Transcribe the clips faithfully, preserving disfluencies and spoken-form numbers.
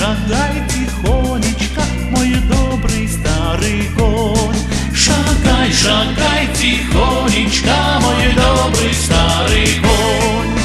шагай тихонечко, мой добрый старый конь. Шагай, шагай тихонечко, мой добрый старый конь.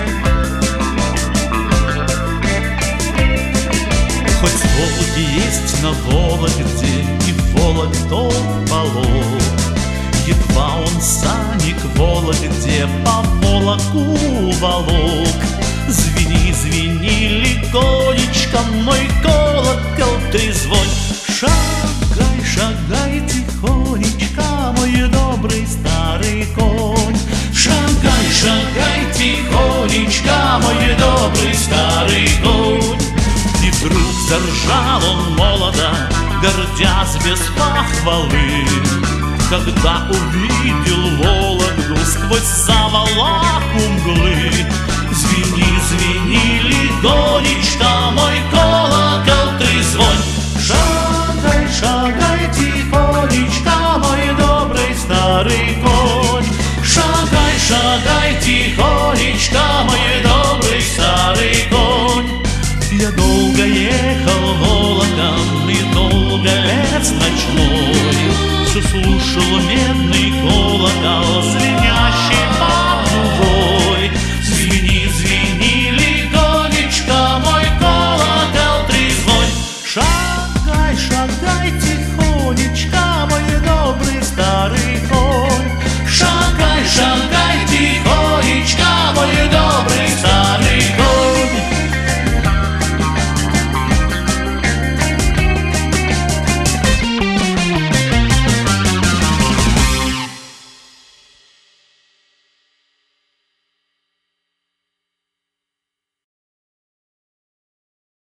Хоть Волги есть на Вологде, и Волок тот полог, едва он сани к Вологде по Волоку волок. Звени, звени легонечко, мой колокол трезвонь. Шагай, шагай тихонечко, мой добрый старый конь. Шагай, шагай тихонечко, мой добрый старый конь. И вдруг заржал он молодо, гордясь без похвалы, когда увидел Вологду сквозь заволоку мглы. Звени, звени легонечко, мой колокол трезвонь. Шагай, шагай тихонечко, мой добрый старый конь. Шагай, шагай тихонечко, мой добрый старый конь. Я долго ехал Вологом и долго лес ночной, все слушал медный колокол.